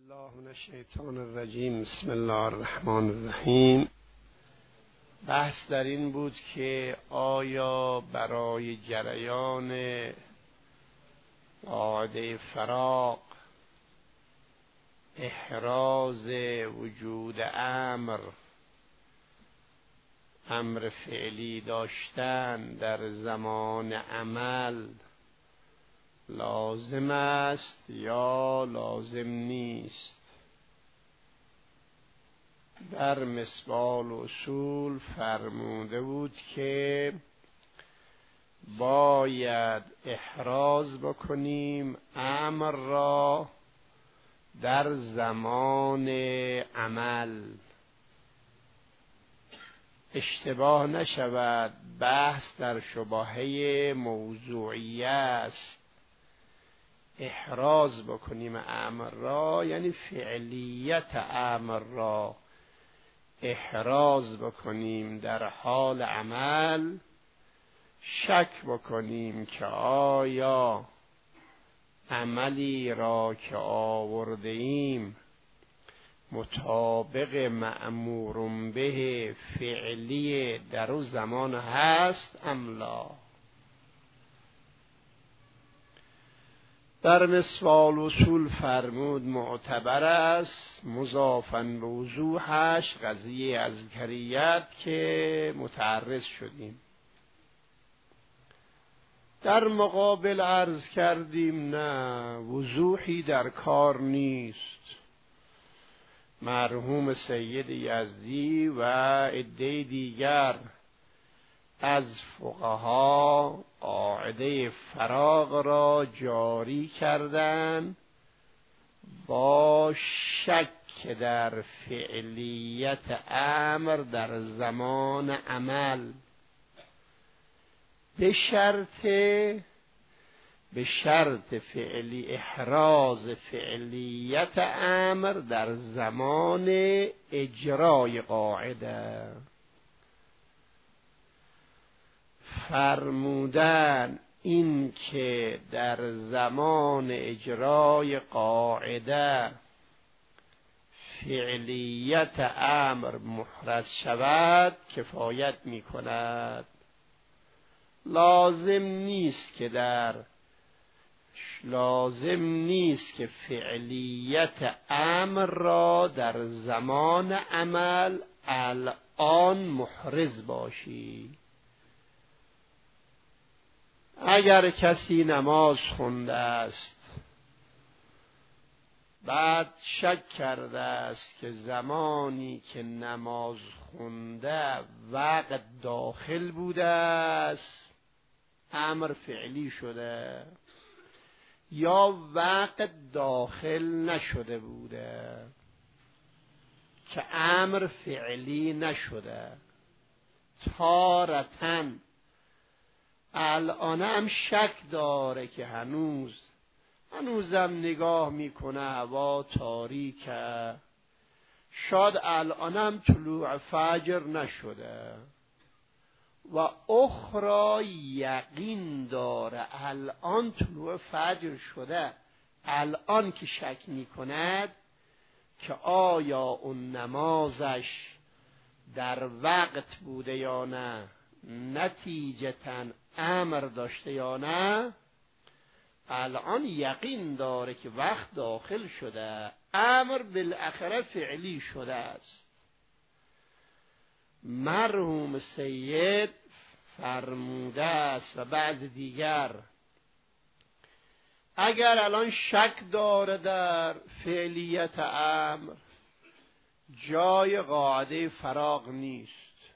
الله من الشیطان الرجیم. بسم الله الرحمن الرحیم. بحث در این بود که آیا برای جریان قاعده فراق احراز وجود امر فعلی داشتن در زمان عمل لازم است یا لازم نیست؟ در مصباح الاصول فرموده بود که باید احراز بکنیم امر را در زمان عمل، اشتباه نشود. بحث در شبهه موضوعیه است. احراز بکنیم امر را یعنی فعلیت امر را احراز بکنیم در حال عمل، شک بکنیم که آیا عملی را که آورده ایم مطابق مأمور به فعلی در او زمان هست ام لا. در مصباح الاصول فرمود معتبر است، مضافاً به وضوحش قضیه اذکریت که متعرض شدیم. در مقابل عرض کردیم نه، وضوحی در کار نیست. مرحوم سید یزدی و عده دیگر از فقها قاعده فراق را جاری کردند با شک در فعلیت امر در زمان عمل، به شرط فعلی احراز فعلیت امر در زمان اجرای قاعده. فرمودن این که در زمان اجرای قاعده فعلیت امر محرز شود کفایت می کند. لازم نیست که فعلیت امر را در زمان عمل الان محرز باشی. اگر کسی نماز خونده است بعد شک کرده است که زمانی که نماز خونده وقت داخل بوده است امر فعلی شده یا وقت داخل نشده بوده که امر فعلی نشده، تارتن الان هم شک داره که هنوزم نگاه میکنه هوا تاریکه، شاید الانم طلوع فجر نشده، و اخرى یقین داره الان طلوع فجر شده. الان که شک میکند که آیا اون نمازش در وقت بوده یا نه، نتیجتاً امر داشته یا نه، الان یقین داره که وقت داخل شده، امر بالاخره فعلی شده است. مرحوم سید فرموده است و بعض دیگر اگر الان شک داره در فعلیت امر، جای قاعده فراق نیست.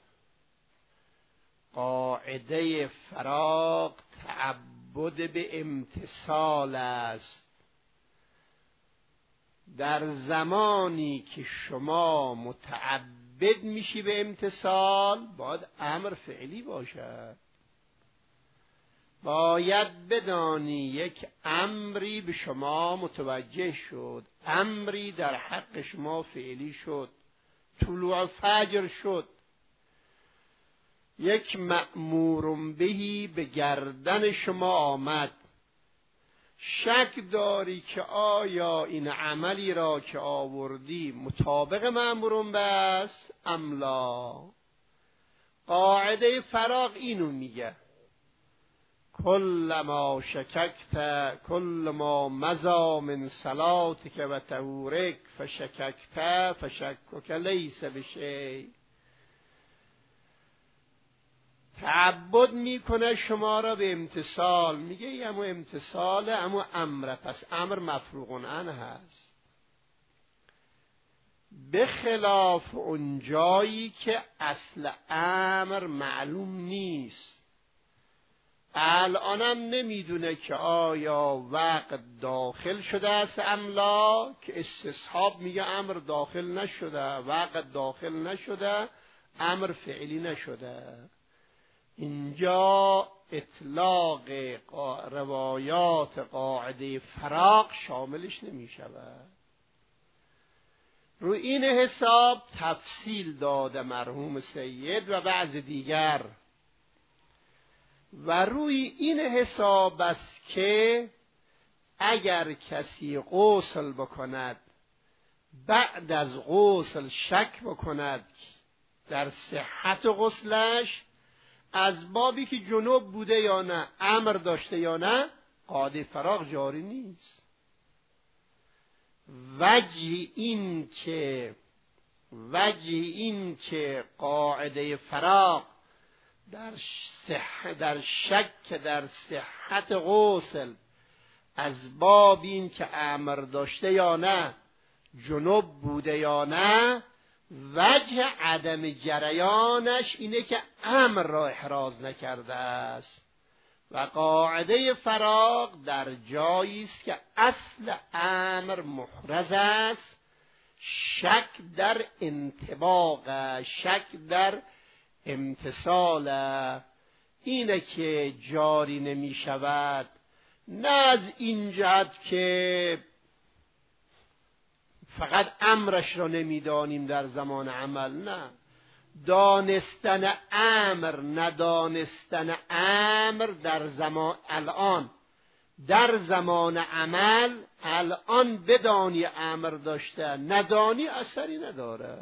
قاعده فراق تعبد به امتثال است. در زمانی که شما متعبد میشی به امتثال باید امر فعلی باشد. باید بدانی یک امری به شما متوجه شد، امری در حق شما فعلی شد، طلوع فجر شد، یک مأمور بهی به گردن شما آمد، شک داری که آیا این عملی را که آوردی مطابق مأمورون بس ام لا. قاعده فراغ اینو میگه کل ما شککت کل ما مضی من صلاتک و طهورک فشککت فشکک لیس بشیء. تعبد میکنه شما را به امتثال، میگه ای امو امتثاله امو امره، پس امر مفروغ عنه هست، به خلاف اون جایی که اصل امر معلوم نیست. الانم نمیدونه که آیا وقت داخل شده است املا، که استصحاب میگه امر داخل نشده، وقت داخل نشده، امر فعلی نشده. اینجا اطلاق روایات قاعده فراق شاملش نمی شود. رو این حساب تفصیل داده مرحوم سید و بعض دیگر، و روی این حساب است که اگر کسی غسل بکند بعد از غسل شک بکند در صحت غسلش، از بابی که جنوب بوده یا نه، امر داشته یا نه، قاعده فراق جاری نیست. وجه این که قاعده فراق در شک در صحت غسل از باب این که امر داشته یا نه، جنوب بوده یا نه، وجه عدم جریانش اینه که امر را احراز نکرده است. و قاعده فراق در جایی است که اصل امر محرز است، شک در انطباق، شک در امتصال، اینه که جاری نمی شود. نه از این جهت که فقط امرش را نمیدانیم در زمان عمل، نه، دانستن امر ندانستن امر در زمان الان، در زمان عمل الان بدانی امر داشته ندانی اثری نداره.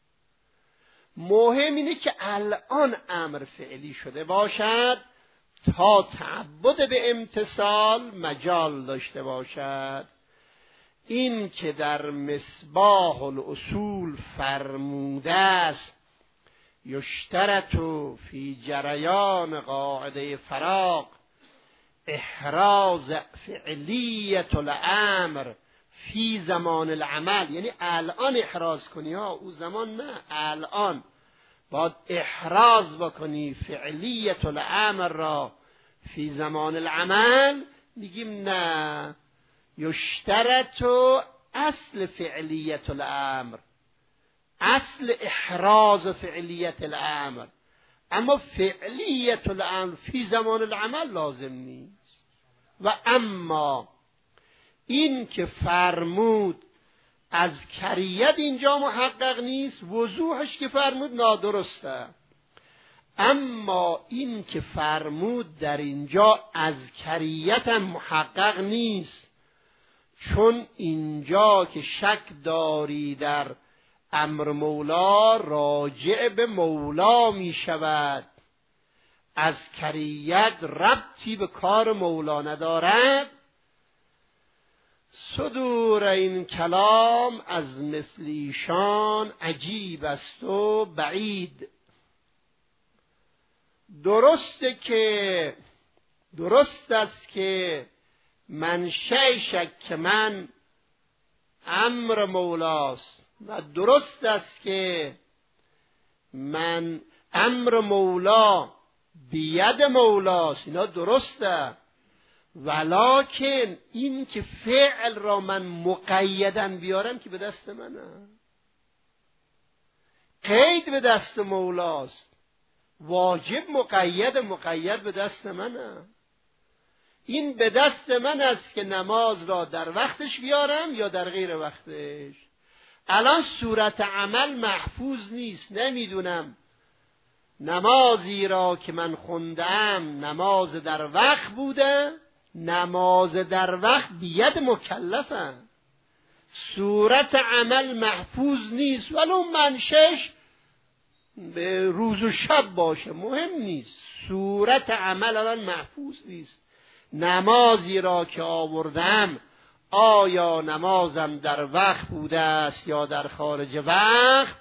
مهم اینه که الان امر فعلی شده باشد تا تعبد به امتثال مجال داشته باشد. این که در مصباح الاصول فرموده است یشترط فی جریان قاعده فراق احراز فعلیت الامر فی زمان العمل، یعنی الان احراز کنی ها، او زمان نه، الان باید احراز بکنی فعلیت الامر را فی زمان العمل. میگیم نه، یشترط اصل فعلیت الامر، اصل احراز فعلیت الامر، اما فعلیت الامر فی زمان العمل لازم نیست. و اما این که فرمود از کریت اینجا محقق نیست، وضوحش که فرمود نادرسته. اما این که فرمود در اینجا از کریت هم محقق نیست، چون اینجا که شک داری در امر مولا راجع به مولا می شود، از کریت ربطی به کار مولا ندارد. صدور این کلام از مثل ایشان عجیب است و بعید. درست است که منشأ شک من امر مولاست و درست است که من امر مولا بید مولاست، اینا درسته، ولکن این که فعل را من مقیدن بیارم که به دست منه، قید به دست مولاست، واجب مقید به دست منه. این به دست من است که نماز را در وقتش بیارم یا در غیر وقتش. الان صورت عمل محفوظ نیست، نمیدونم نمازی را که من خوندم نماز در وقت بوده نماز در وقت بید مکلفه، صورت عمل محفوظ نیست، ولو منشش به روز و شب باشه مهم نیست، صورت عمل الان محفوظ نیست. نمازی را که آوردم آیا نمازم در وقت بوده است یا در خارج وقت؟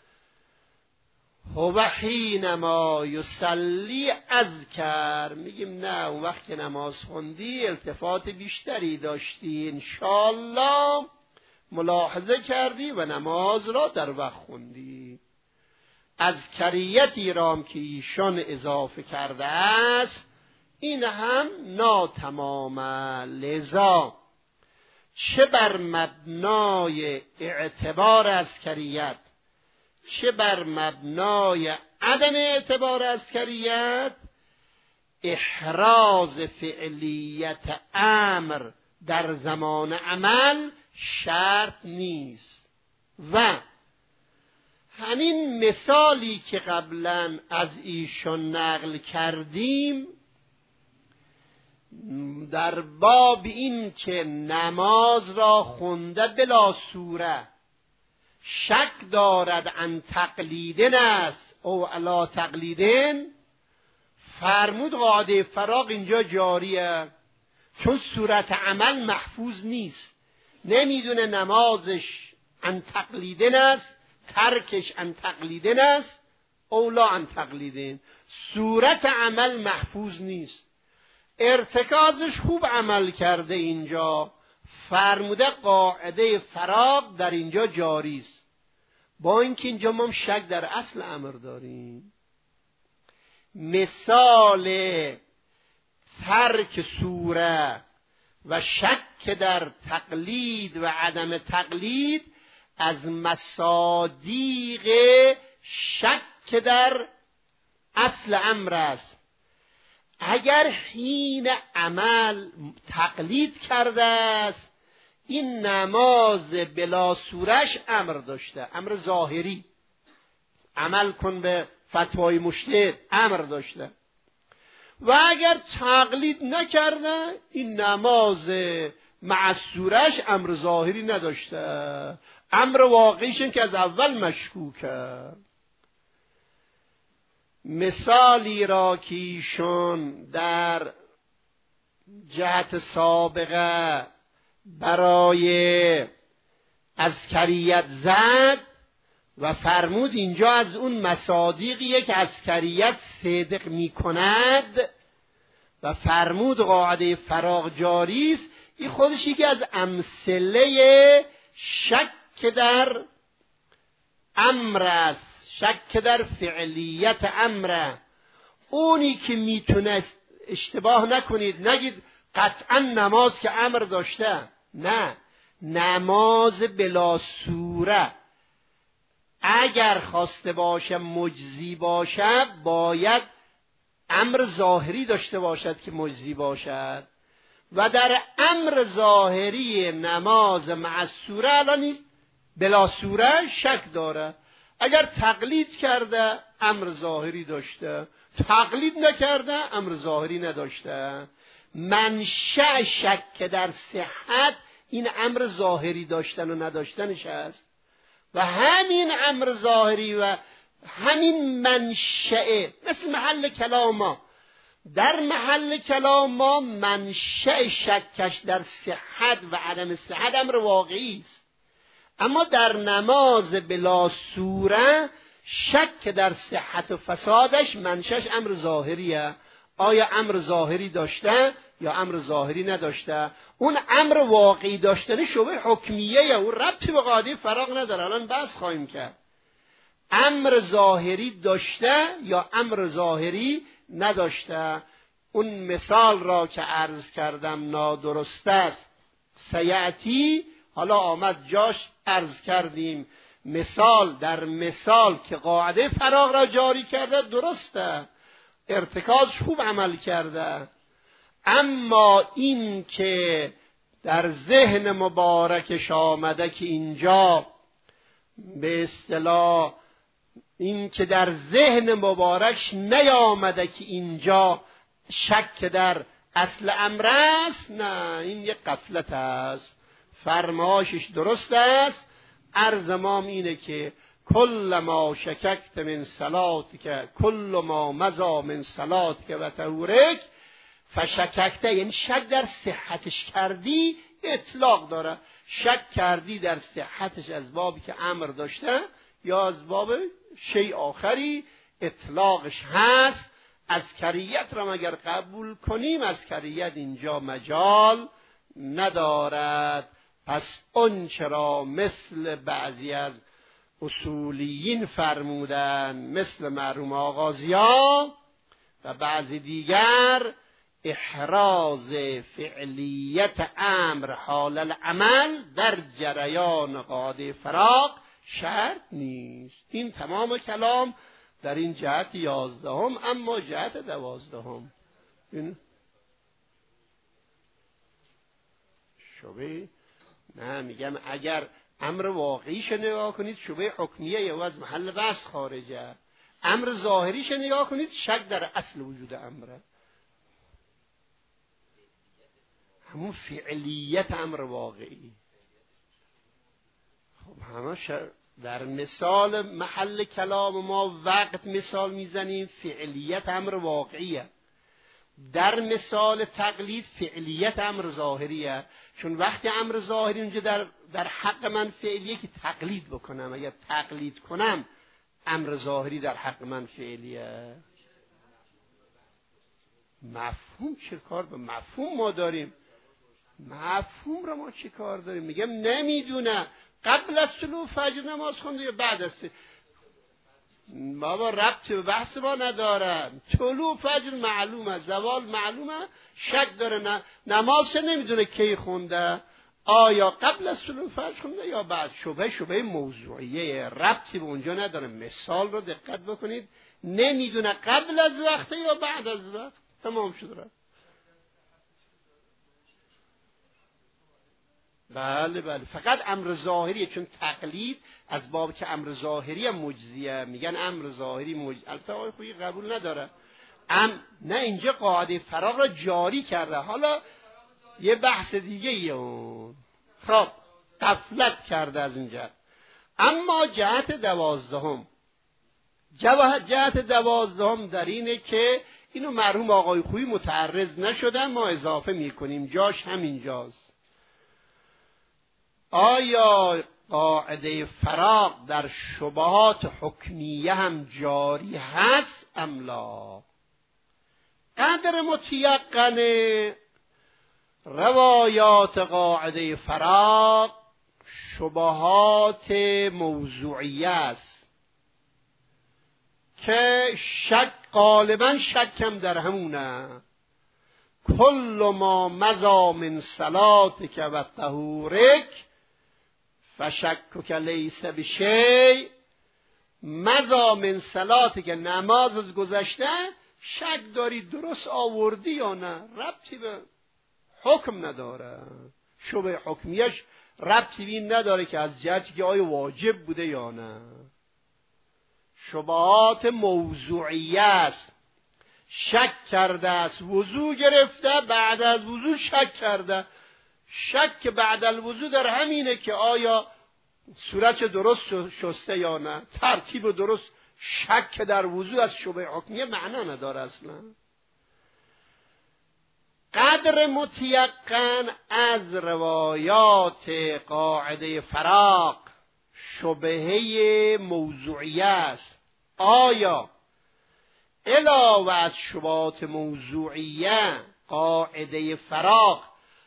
هو حینما یصلی اذکر، میگیم نه اون وقت که نماز خوندی التفات بیشتری داشتی، انشالله ملاحظه کردی و نماز را در وقت خوندی. از کریتی رام که ایشان اضافه کرده است این هم ناتمامه، لذا چه بر مبنای اعتبار عسکریت چه بر مبنای عدم اعتبار عسکریت احراز فعلیت امر در زمان عمل شرط نیست. و همین مثالی که قبلا از ایشون نقل کردیم در باب این که نماز را خونده بلا سوره شک دارد ان تقلیدن است او علا تقلیدن، فرمود قاعده فراغ اینجا جاریه، چون صورت عمل محفوظ نیست، نمیدونه نمازش ان تقلیدن است، ترکش ان تقلیدن است اولا ان تقلیدن، صورت عمل محفوظ نیست، ارتکازش خوب عمل کرده، اینجا فرموده قاعده فراغ در اینجا جاری است، با اینکه اینجا ما شک در اصل امر داریم. مثال ترک سوره و شک در تقلید و عدم تقلید از مصادیق شک در اصل امر است. اگر حین عمل تقلید کرده است این نماز بلا سورش امر داشته، امر ظاهری، عمل کن به فتوای مجتهد امر داشته، و اگر تقلید نکرده این نماز مع سورش امر ظاهری نداشته، امر واقعیش که از اول مشکوکه. مثالی را که ایشون در جهت سابقه برای عسکریت زد و فرمود اینجا از اون مصادیقیه که عسکریت صدق می کند و فرمود قاعده فراغ جاری است، این خودش یکی از امثله شک در امر است، شک در فعلیت امره. اونی که میتونست اشتباه نکنید، نگید قطعا نماز که امر داشته، نه، نماز بلا سوره اگر خواسته باشه مجزی باشه باید امر ظاهری داشته باشد که مجزی باشد، و در امر ظاهری نماز مع سوره الان نیست، بلا سوره شک داره. اگر تقلید کرده امر ظاهری داشته، تقلید نکرده امر ظاهری نداشته. منشأ شک در صحت این امر ظاهری داشتن و نداشتنش است، و همین امر ظاهری و همین منشأ مثل محل کلام ما، در محل کلام ما منشأ شکش در صحت و عدم صحت امر واقعی است، اما در نماز بلا سوره شک در صحت و فسادش منشأش امر ظاهریه. آیا امر ظاهری داشته یا امر ظاهری نداشته؟ اون امر واقعی داشتن شبه حکمیه، اون ربطی به قاعده فراغ نداره، الان بحث خواهیم کرد. امر ظاهری داشته یا امر ظاهری نداشته. اون مثال را که عرض کردم نادرست است، سیعتی، حالا آمد جاش عرض کردیم. مثال در مثال که قاعده فراغ را جاری کرده درسته، ارتکازش خوب عمل کرده، اما این که در ذهن مبارکش آمده که اینجا به اصطلاح این که در ذهن مبارکش نیامده که اینجا شک در اصل امر است؟ نه، این یک غفلت است. فرمایشش درست است. عرض ما اینه که کل ما شککت من صلاتک کل ما مضی من صلاتک و طهورک فشککته، یعنی شک در صحتش کردی، اطلاق داره. شک کردی در صحتش از بابی که امر داشته یا از باب شیء آخری، اطلاقش هست. از کریت را مگر قبول کنیم، از کریت اینجا مجال ندارد. پس اون چرا مثل بعضی از اصولیین فرمودن، مثل مرحوم آغازیان و بعضی دیگر، احراز فعلیت امر حال العمل در جریان قاعده فراق شرط نیست. این تمام کلام در این جهت 11. اما جهت 12 این شبه، نه میگم اگر امر واقعیش نگاه کنید شبه حکمیه یا از محل بحث خارجه. امر ظاهریش نگاه کنید شک در اصل وجود امره، همون فعلیت امر واقعی. خب همه در مثال محل کلام ما وقت مثال میزنیم، فعلیت امر واقعیه. در مثال تقلید فعلیت امر ظاهریه، چون وقتی امر ظاهری اونجا در حق من فعلیه که تقلید بکنم، اگر تقلید کنم امر ظاهری در حق من فعلیه. مفهوم چه کار به مفهوم ما داریم؟ مفهوم را ما چه کار داریم؟ میگم نمیدونه قبل از طلوع فجر نماز خونده یا بعد از؟ بابا ربطی به بحث ما نداره. طلوع فجر معلومه، زوال معلومه، شک داره نماز چه نمیدونه کی خونده، آیا قبل از طلوع فجر خونده یا بعد. شبه موضوعیه، ربطی به اونجا نداره. مثال رو دقت بکنید، نمیدونه قبل از وقته یا بعد از وقت. تمام شد رفت. بله فقط امر ظاهریه، چون تقلید از باب که امر ظاهری مجزیه، میگن امر ظاهری مجزی. البته آقای خویی قبول نداره. نه اینجا قاعده فراق را جاری کرده. حالا یه بحث دیگه اون خب غفلت کرده از اینجا. اما جهت 12 جهت 12 در اینه که اینو مرحوم آقای خویی متعرض نشدن، ما اضافه میکنیم، جاش همینجاست. آیا قاعده فراق در شبهات حکمیه هم جاری هست ام لا؟ قدر متیقن روایات قاعده فراق شبهات موضوعیه است که شک غالبا شکم در همونه. کل ما مضی من صلاتک و طهورک فشکک لیس بشیء. مضی من صلاتک، نمازت گذشته، شک داری درست آوردی یا نه، ربطی به حکم نداره. شبه حکمیش ربطی به این نداره که از جهتی که آیا واجب بوده یا نه. شبهات موضوعیه است. شک کرده است، وضو گرفته، بعد از وضو شک کرده. شک بعد الوضو در همینه که آیا صورت درست شسته یا نه، ترتیب درست. شک در وضو از شبه حکمیه معنا نداره اصلا. قدر متیقن از روایات قاعده فراق شبهه موضوعیه است. آیا علاوه از شبهات موضوعیه قاعده فراق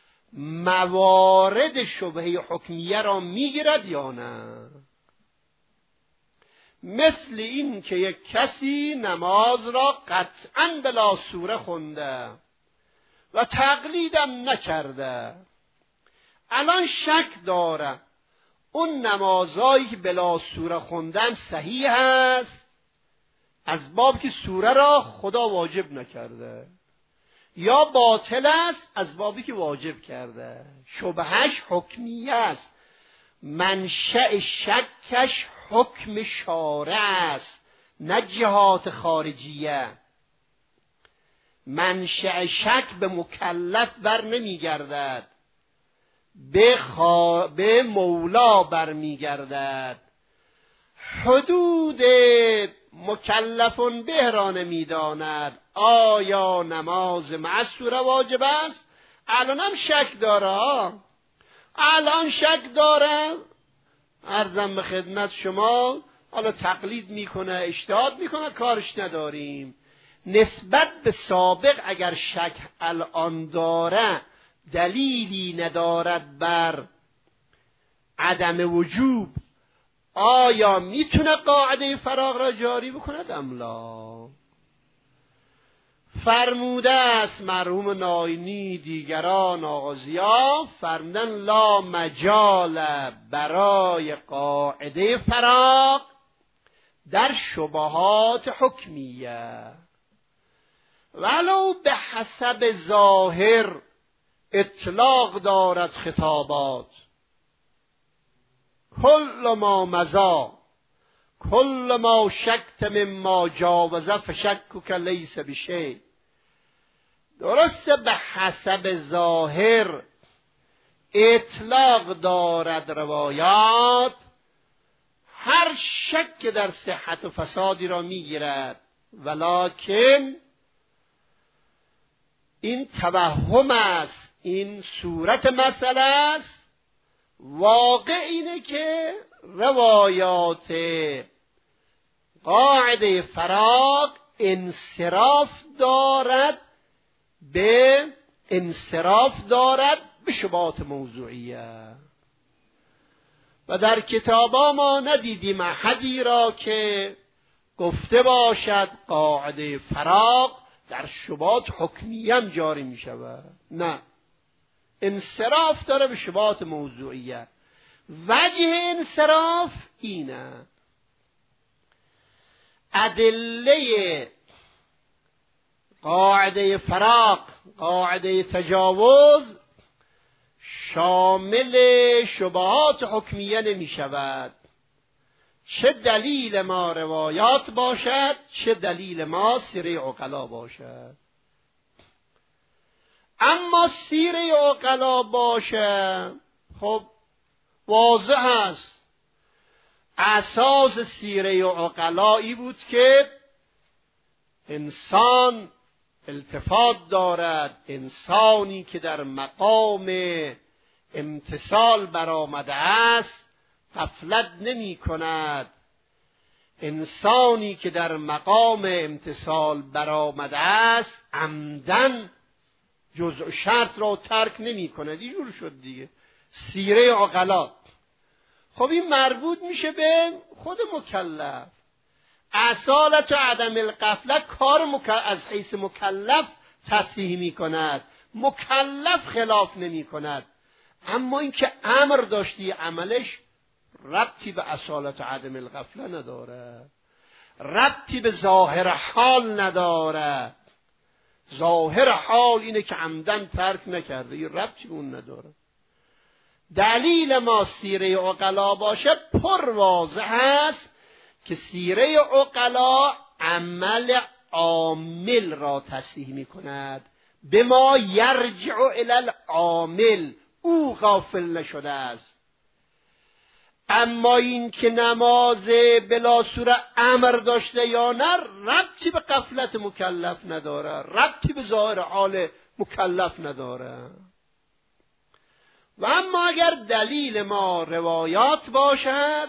موارد شبهه حکمیه را میگیرد یا نه؟ مثل این که یک کسی نماز را قطعاً بلا سوره خونده و تقلیدم نکرده، الان شک داره اون نمازایی که بلا سوره خوندن صحیح هست از باب که سوره را خدا واجب نکرده، یا باطل است از بابی که واجب کرده. شبهش حکمیه است. منشأ شکش حکم شارع است، نه جهات خارجیه. منشأ شک به مکلف بر نمیگردد، به مولا برمیگردد. حدود مکلفون به را نمیداند. آیا نماز معصوره واجب است؟ الان هم شک داره، الان شک داره. عرضم به خدمت شما، حالا تقلید میکنه، اجتهاد میکنه، کارش نداریم. نسبت به سابق اگر شک الان داره، دلیلی ندارد بر عدم وجوب، آیا میتونه قاعده فراغ را جاری بکند ام لا؟ فرموده است مرحوم ناینی، دیگران آغازیا فرمودن لا مجال برای قاعده فراغ در شبهات حکمیه، ولو به حسب ظاهر اطلاق دارد خطابات. کل ما مضا کل ما شکت مما جاوزه فشکک لیس بشیء. درسته به حسب ظاهر اطلاق دارد روایات، هر شک در صحت و فسادی را میگیرد، ولکن این توهم است، این صورت مسئله است. واقع اینه که روایات قاعده فراغ انصراف دارد به شبهات موضوعیه، و در کتابا ما ندیدیم احدی را که گفته باشد قاعده فراغ در شبهات حکمیه جاری می شود. نه، انصراف داره به شبهات موضوعیه. وجه انصراف اینه: ادله قاعده فراغ، قاعده تجاوز، شامل شبهات حکمیه نمی شود. چه دلیل ما روایات باشد، چه دلیل ما سیره عقلا باشد. اما سیره عقلا باشه، خب واضح است. اساس سیره عقلایی بود که انسان التفات دارد، انسانی که در مقام امتثال برآمده است غفلت نمی کند، انسانی که در مقام امتثال برآمده است عمدن جزء شرط را ترک نمی کند. اینجور شد دیگه سیره عقلا. خب این مربوط میشه به خود مکلف. اصالت و عدم الغفلت کار از حیث مکلف تصحیح می کند، مکلف خلاف نمی کند. اما اینکه امر داشتی عملش ربطی به اصالت و عدم الغفله نداره، ربطی به ظاهر حال نداره. ظاهر حال اینه که عمدن ترک نکرده، این ربطی به اون نداره. دلیل ما سیره عقلا باشه پر واضح است که سیره عقلا عمل عامل را تصحیح می کند، به ما یرجع الی العامل، او غافل نشده است. اما این که نماز بلا سوره امر داشته یا نه ربطی به غفلت مکلف نداره، ربطی به ظاهر حال مکلف نداره. و اما اگر دلیل ما روایات باشد،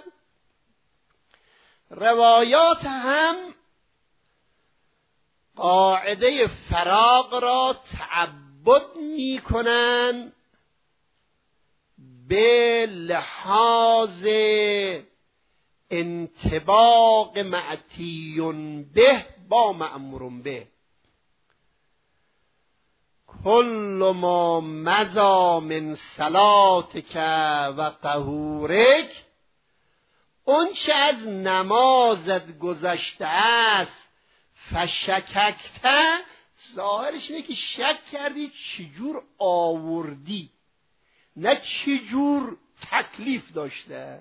روایات هم قاعده فراغ را تعبد می کنند به لحاظ انطباق معتیون به با مأمور به. کل ما مضی من صلاتک و طهورک، اون چه از نمازت گذشته است، فشککت، ظاهرش اینه که شک کردی چجور آوردی، نه چجور تکلیف داشته.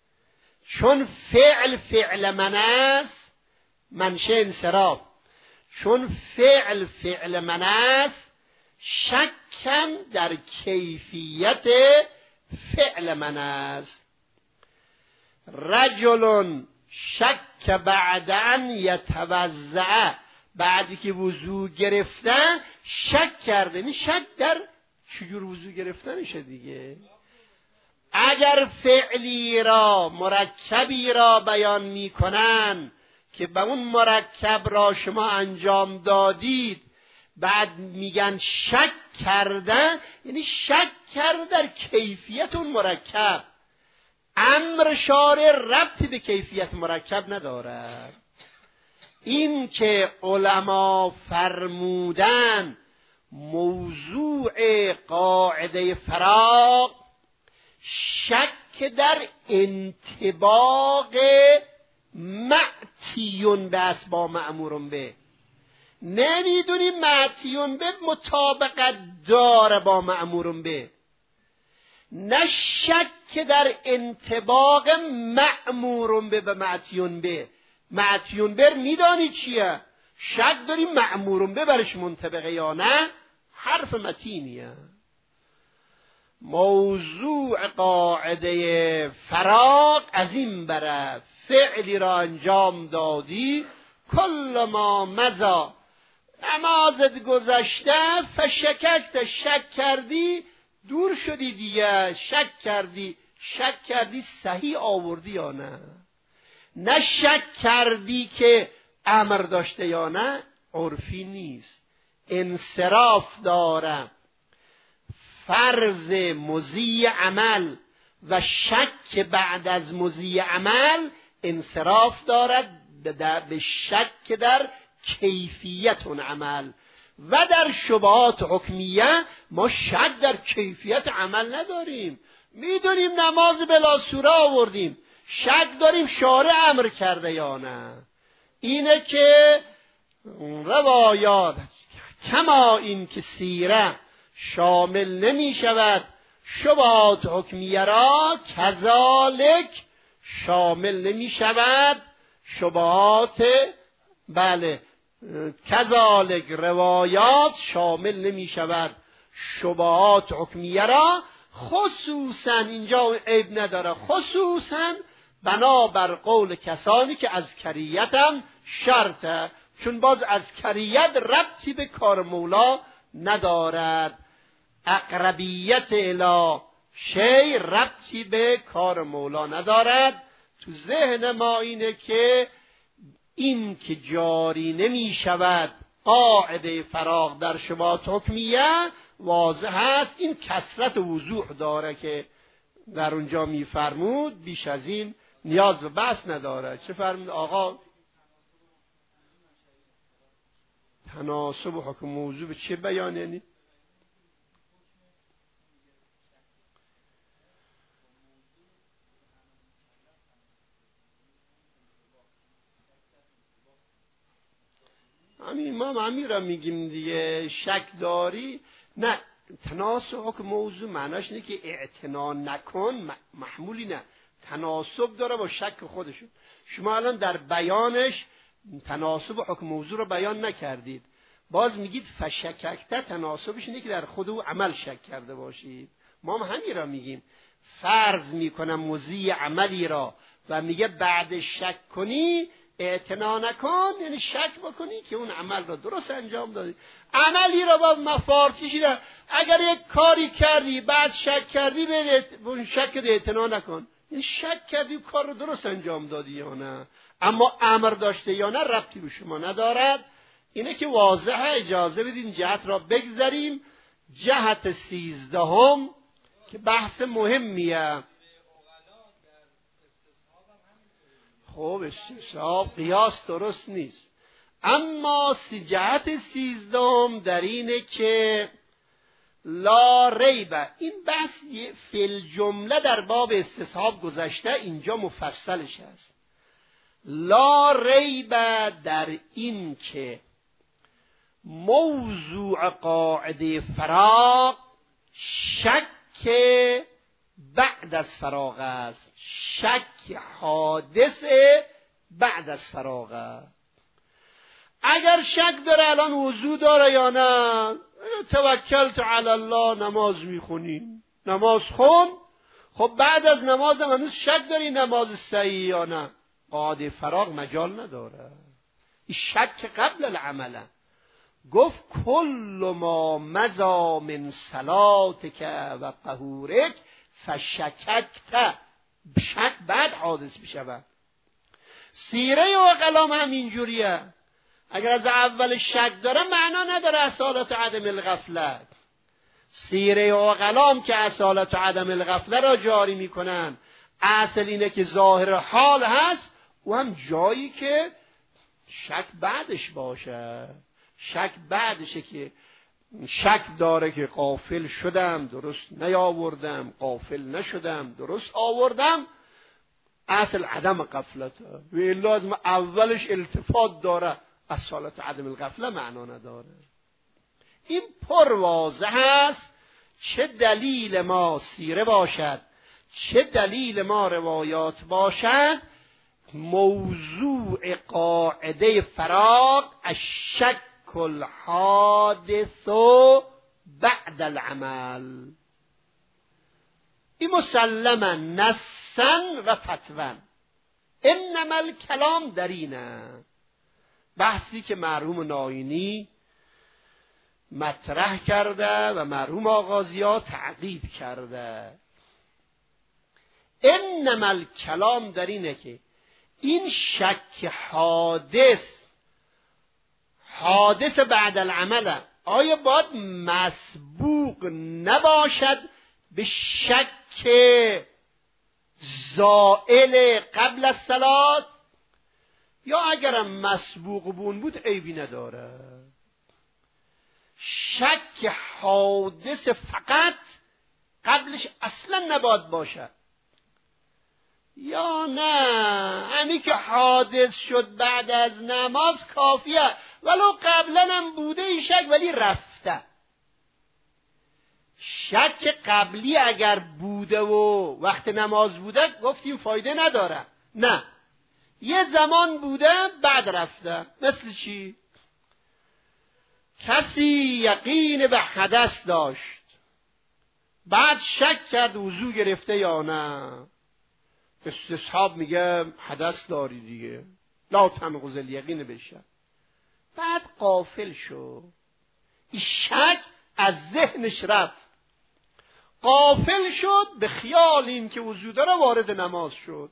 چون فعل من است، منشه انصراف. چون فعل من است، شکن در کیفیت فعل من است. رجل شک بعد ان یتوضع، بعدی که وضو گرفتن شک کرده. این شک در چجور وضو گرفتنشه دیگه. اگر فعلی را مرکبی را بیان میکنن که به اون مرکب را شما انجام دادید، بعد میگن شک کردن، یعنی شک کرده در کیفیت اون مرکب. امر شارع ربطی به کیفیت مرکب ندارد. این که علما فرمودن موضوع قاعده فراغ شک در انطباق معتیون به با مأمورون به، نمیدونیم معتیون به مطابقت داره با مأمورون به، نه شک در انطباق مأمورون به معتیون به. معتیون به میدانی چیه؟ شک داریم مأمورون به برش منطبقه یا نه، حرف متینیه. موضوع قاعده فراغ از این بره، فعلی را انجام دادی، کل ما مزا، نمازت گذشته، فشککت، شک کردی، دور شدی دیگه، شک کردی صحیح آوردی یا نه، نه شک کردی که امر داشته یا نه، عرفی نیست، انصراف داره. فرض مضی عمل و شک بعد از مضی عمل انصراف دارد به شک در کیفیت اون عمل. و در شبهات حکمیه ما شک در کیفیت عمل نداریم، میدونیم نماز بلا سوره آوردیم، شک داریم شارع امر کرده یا نه. اینه که روایات کما این که سیره شامل نمی شود شبهات حکمیه را، کذالک شامل نمی شود شبهات، بله، کذالک روایات شامل نمی شود شبهات حکمیه را، خصوصا اینجا عیب نداره، خصوصا بنابر قول کسانی که از کریتم شرطه، چون باز از کریت ربطی به کار مولا ندارد. اقربیت الی شی ربطی به کار مولا ندارد. تو ذهن ما اینه که این که جاری نمی شود قاعده فراغ در شبهات حکمیه واضح هست. این کثرت وضوح داره که در اونجا میفرمود، بیش از این نیاز به بحث نداره. چه فرمود آقا؟ تناسب و حکم موضوع به چه بیان یعنی؟ همین را میگیم دیگه. شک داری؟ نه، تناسب حکم موضوع معناش اینه که اعتنا نکن، محمولی نه، تناسب داره با شک خودشون. شما الان در بیانش تناسب حکم موضوع رو بیان نکردید، باز میگید فشککته، تناسبش اینه که در خود او عمل شک کرده باشید. ما هم همین را میگیم. فرض میکنم مضی عملی را و میگه بعد شک کنی اعتنا نکن، یعنی شک بکنی که اون عمل را درست انجام دادی. عملی را با مفارسیش اینه، اگر یک کاری کردی بعد شک کردی به اون شک اعتنا نکن، یعنی شک کردی کار رو درست انجام دادی یا نه، اما امر داشته یا نه ربطی به شما ندارد. اینه که واضحه. اجازه بدین جهت را بگذاریم. جهت 13 که بحث مهمیه. خب استصحاب قیاس درست نیست، اما جهت 13 در اینه که لا ریبه. این بحث فی الجمله در باب استصحاب گذشته، اینجا مفصلش است. لا ریبه در این که موضوع قاعده فراغ شک بعد از فراغ است، شک حادث بعد از فراغ است. اگر شک داره الان وضو داره یا نه، توکلت علی الله، نماز میخونیم، نماز خون. خب بعد از نماز هنوز شک داری نماز صحیح یا نه، قاعده فراغ مجال نداره. این شک قبل العمله. گفت کل ما مضی من صلاتک و طهورک فشککت، شک بعد حادث میشود. سیره و کلام هم اینجوریه. اگر از اول شک داره معنا نداره اصالت عدم الغفلت. سیره و کلام که اصالت عدم الغفله را جاری میکنن، اصل اینه که ظاهر حال هست و هم جایی که شک بعدش باشه. شک بعدشه که شک داره که غافل شدم درست نیاوردم، غافل نشدم درست آوردم، اصل عدم غفلته. و این لازم اولش التفات داره، اصالت عدم الغفله معنا نداره. این پر واضح است. چه دلیل ما سیره باشد، چه دلیل ما روایات باشد، موضوع قاعده فراغ الشک الحادث بعد العمل. این مسلما نصا و فتوا. انما الکلام در اینه. بحثی که مرحوم ناینی مطرح کرده و مرحوم آغازی‌ها تعقیب کرده. انما الکلام در اینه که این شک حادث بعد العمل آیا باید مسبوق نباشد به شک زائل قبل الصلاة، یا اگرم مسبوق بون بود عیبی نداره؟ شک حادث فقط قبلش اصلا نباید باشه، یا نه همین که حادث شد بعد از نماز کافیه، ولو قبلا هم بوده این شک ولی رفته. شک قبلی اگر بوده و وقت نماز بوده گفتیم فایده نداره، نه یه زمان بوده بعد رفته. مثل چی؟ کسی یقین به حدث داشت بعد شک کرد وضو گرفته یا نه، استصحاب میگه حدث داری دیگه، لا تنقض الیقین بشه. بعد غافل شد، این شک از ذهنش رفت، غافل شد، به خیال این که وضو داره وارد نماز شد.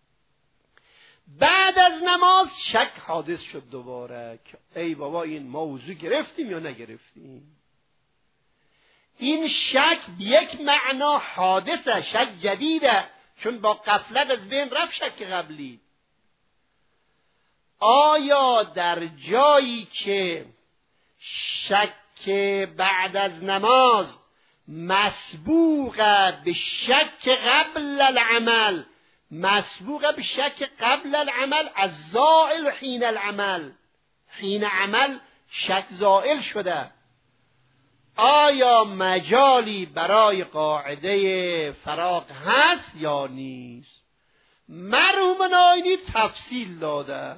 بعد از نماز شک حادث شد دوباره که ای بابا این ما وضو گرفتیم یا نگرفتیم. این شک یک معنا حادثه، شک جدیده، چون با غفلت از بین رفت شک قبلی. آیا در جایی که شک بعد از نماز مسبوق به شک قبل العمل، مسبوق به شک قبل العمل از زائل حین العمل، حین عمل شک زائل شده، آیا مجالی برای قاعده فراغ هست یا نیست؟ مرحوم ناینی تفصیل داده،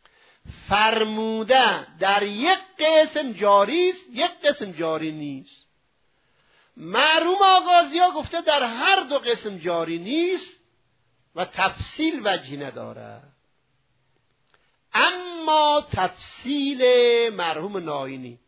فرموده در یک قسم جاری است، یک قسم جاری نیست. مرحوم آغازی‌ها گفته در هر دو قسم جاری نیست و تفصیل وجهی نداره. اما تفصیل مرحوم ناینی،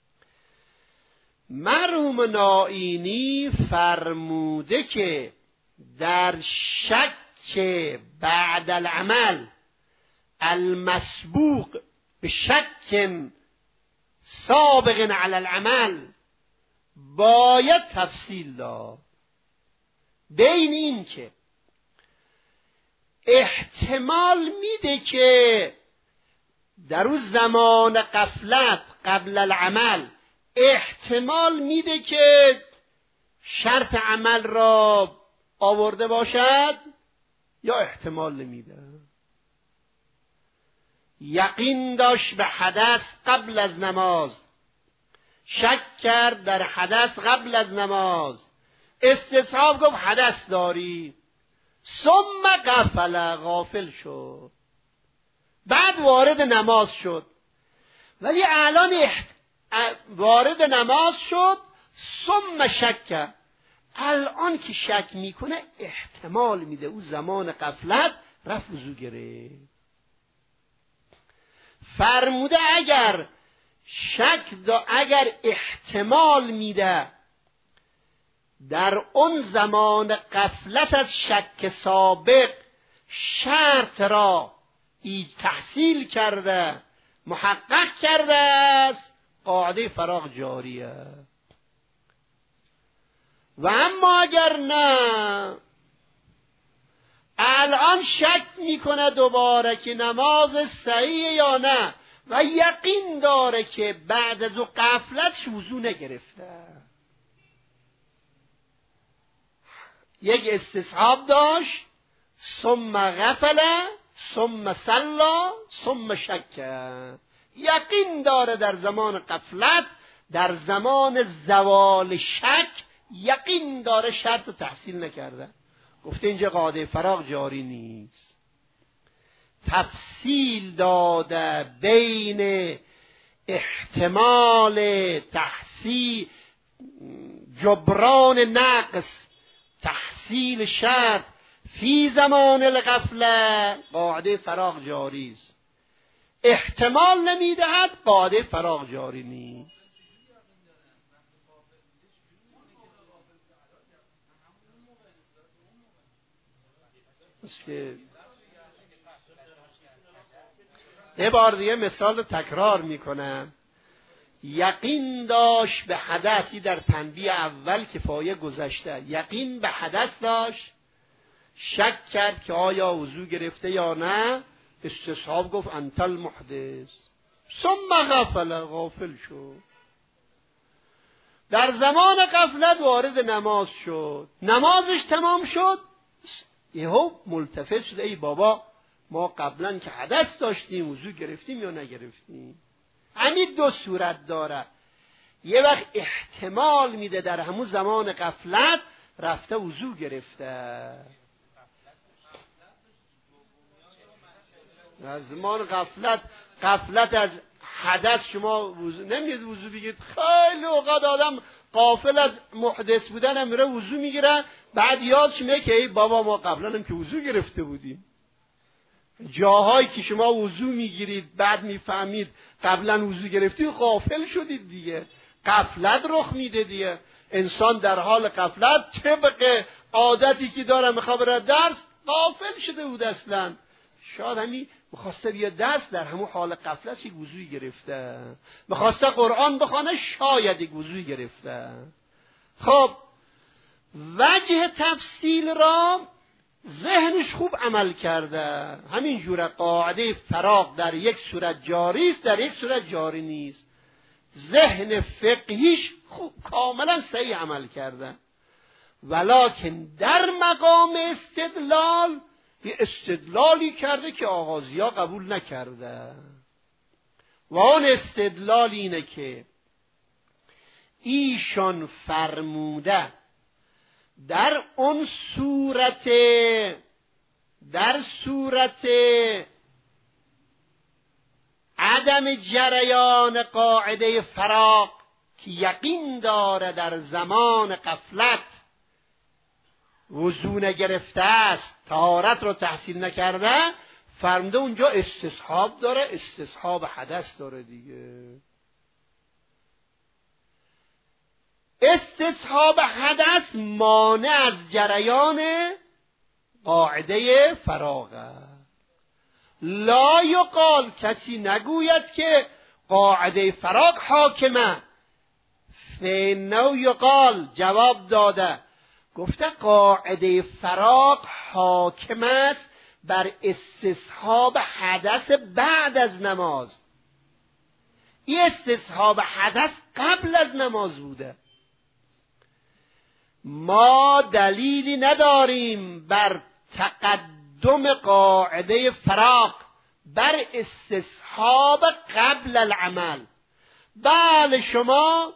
مرحوم ناینی فرموده که در شک بعد العمل المسبوق به شک سابق علی العمل باید تفصیل داد بین این که احتمال میده که در اون زمان غفلت قبل العمل احتمال میده که شرط عمل را آورده باشد یا احتمال نمیده. یقین داشت به حدث قبل از نماز، شک کرد در حدث قبل از نماز، استصحاب گفت حدث داری، ثم غفل، غافل شد، بعد وارد نماز شد. ولی الان وارد نماز شد، ثم شک، الان که شک میکنه احتمال میده او زمان غفلت رفت وضو گرفت. فرموده اگر اگر احتمال میده در اون زمان غفلت از شک سابق شرط را تحصیل کرده، محقق کرده است، قاعده فراغ جاریه. و اما اگر نه، الان شک میکنه دوباره که نماز صحیح یا نه و یقین داره که بعد از او غفلتش وضو نگرفته، یک استصحاب داشت، ثم غفل ثم صلی ثم شک، یقین داره در زمان غفلت، در زمان زوال شک یقین داره شرط رو تحصیل نکرده. گفته اینجا قاعده فراغ جاری نیست، تفصیل داده بین احتمال تحصیل جبران نقص تحصیل شرط فی زمان الغفله، قاعده فراغ جاری است. احتمال نمیدهد، قاعده فراغ جاری نیست. یه بار دیگه مثال تکرار میکنم. یقین داشت به حدثی، در تنبیه اول کفایه گذشته، یقین به حدث داشت، شک کرد که آیا وضو گرفته یا نه، استصحاب گفت انت المحدث، ثم غافل شد. در زمان غفلت وارد نماز شد، نمازش تمام شد، یهو ملتفت شد ای بابا ما قبلا که حدث داشتیم وضو گرفتیم یا نگرفتیم. همین دو صورت داره، یه وقت احتمال میده در همون زمان غفلت رفته وضو گرفته، در زمان غفلت از حدث شما نمیاد وضو بگید. خیلی اوقات آدم غافل از محدث بودن هم میره وضو میگیره، بعد یادش میاد که ای بابا ما قبلا هم که وضو گرفته بودیم. جاهایی که شما وضو میگیرید بعد میفهمید قبلا وضو گرفتی، غافل شدید دیگه، غفلت رخ میده دیگه. انسان در حال غفلت طبق عادتی که داره میخواد بره درس غافل شده بود، اصلا شاید همین میخواسته بیا دست در همون حال غفلت یک وضوی گرفته، میخواسته قرآن بخونه شاید یک وضوی گرفته. خب وجه تفصیل را ذهنش خوب عمل کرده، همین جوره قاعده فراغ در یک صورت جاری است، در یک صورت جاری نیست. ذهن فقهیش خوب کاملا صحیح عمل کرده، ولکن در مقام استدلال یه استدلالی کرده که آغازیا قبول نکرده. و اون استدلال اینه که ایشان فرموده در اون صورت عدم جریان قاعده فراغ که یقین داره در زمان غفلت وضو نگرفته است، طهارت رو تحصیل نکرده، فرموده اونجا استصحاب داره، استصحاب حدث داره دیگه. استصحاب حدث مانع از جریان قاعده فراغه. لا یقال، کسی نگوید که قاعده فراغ حاکمه. فینه یقال، جواب داده، گفته قاعده فراغ حاکم است بر استصحاب حدث بعد از نماز. این استصحاب حدث قبل از نماز بوده. ما دلیلی نداریم بر تقدم قاعده فراغ بر استصحاب قبل العمل. بله شما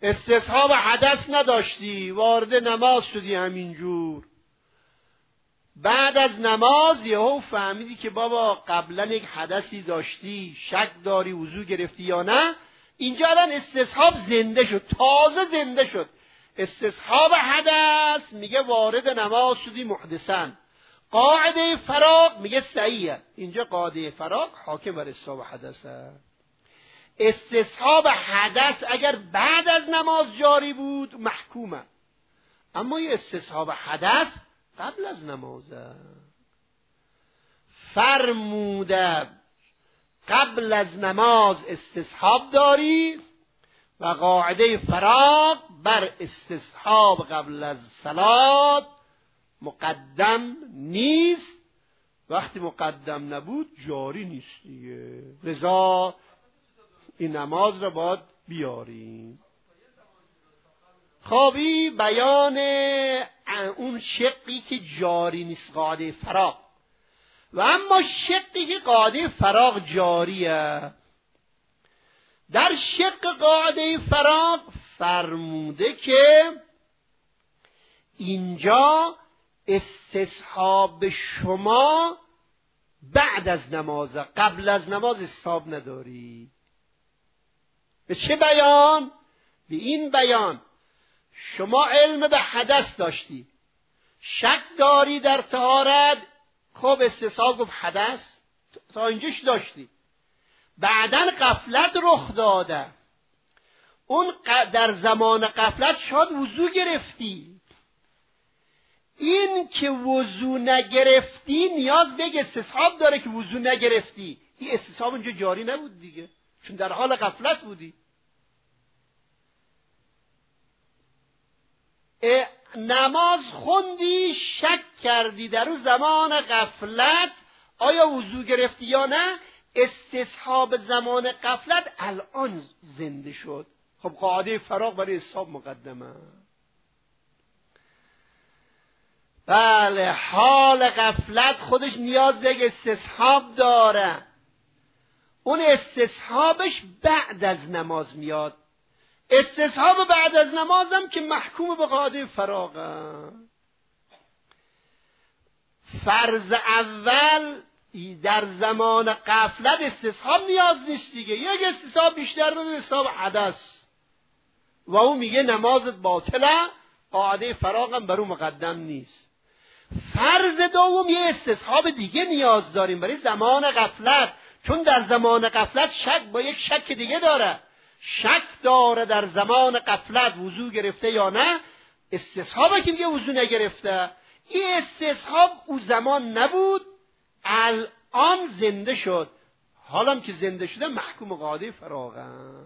استصحاب حدث نداشتی، وارد نماز شدی همینجور، بعد از نماز یهو فهمیدی که بابا قبلا یک حدثی داشتی، شک داری وضو گرفتی یا نه، اینجا الان استصحاب زنده شد، تازه زنده شد. استصحاب حدث میگه وارد نماز شدی محدثن. قاعده فراغ میگه صحیحه. اینجا قاعده فراغ حاکم بر استصحاب حدثه. استصحاب حدث اگر بعد از نماز جاری بود محکومه، اما یه استصحاب حدث قبل از نمازه. فرموده قبل از نماز استصحاب داری و قاعده فراغ بر استصحاب قبل از صلات مقدم نیست. وقتی مقدم نبود جاری نیست دیگه، لذا این نماز را باید بیاریم. خوابی بیان اون شقی که جاری نیست قاعده فراغ، و اما شقی که قاعده فراغ جاریه. در شق قاعده فراغ فرموده که اینجا استصحاب شما بعد از نماز، قبل از نماز استصحاب نداری. به چه بیان؟ به این بیان شما علم به حدث داشتی، شک داری در طهارت، خب استصحاب گفت حدث، تا اینجاش داشتی. بعدن غفلت رخ داده، اون در زمان غفلت شاید وضو گرفتی. این که وضو نگرفتی نیاز به استصحاب داره که وضو نگرفتی. این استصحاب اینجا جاری نبود دیگه، چون در حال غفلت بودی. نماز خوندی، شک کردی در اون زمان غفلت آیا وضو گرفتی یا نه، استصحاب زمان غفلت الان زنده شد. خب قاعده فراغ برای استصحاب مقدمه. بله، حال غفلت خودش نیاز به استصحاب داره. اون استصحابش بعد از نماز میاد. استصحاب بعد از نمازم که محکوم به قاعده فراغه. فرض اول در زمان غفلت استصحاب نیاز نیست دیگه، یک استصحاب بیشتر بده، استصحاب حدث، و اون میگه نمازت باطله، قاعده فراغم بر اون مقدم نیست. فرض دوم یه استصحاب دیگه نیاز داریم برای زمان غفلت، چون در زمان غفلت شک با یک شک دیگه داره، شک داره در زمان غفلت وضو گرفته یا نه، استصحابه که میگه وضو نگرفته. این استصحاب او زمان نبود، الان زنده شد. حالا که زنده شده محکوم قاعده فراغه.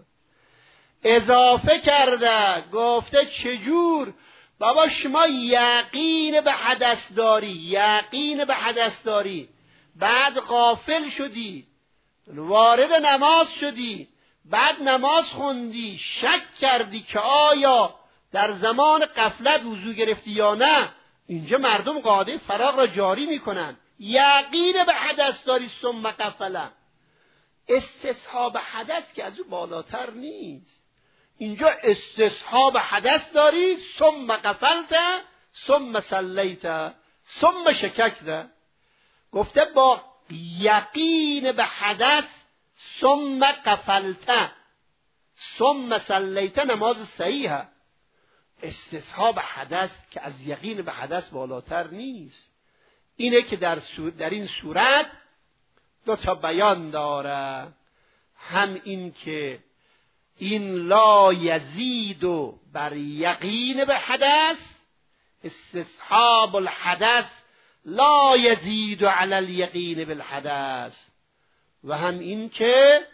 اضافه کرده گفته چجور؟ بابا شما یقین به حدث داری، یقین به حدث داری، بعد غافل شدی، وارد نماز شدی، بعد نماز خوندی، شک کردی که آیا در زمان غفلت وضو گرفتی یا نه، اینجا مردم قاعده فراغ را جاری میکنن. یقین به حدث داری ثم غفله، استصحاب حدث که از او بالاتر نیست. اینجا استصحاب حدث داری ثم غفلت ثم صلیت ثم شککت. گفته با یقین به حدث ثم غفلت ثم صلیت نماز صحیحه. استصحاب حدث که از یقین به حدث بالاتر نیست. اینه که در این صورت دو تا بیان داره، هم این که این لا یزید بر یقین به حدث، استصحاب الحدث لا یزید علی الیقین بالحدث، و هم این که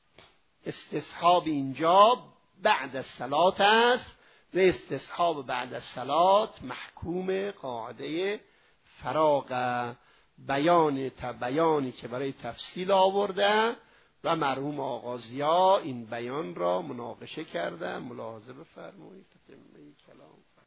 استصحاب اینجا بعد از صلات است و استصحاب بعد از صلات محکوم قاعده فراغ. بیانی که برای تفصیل آورده و مرحوم آغازیا این بیان را مناقشه کرده. ملاحظه بفرمایید. تتمه کلام.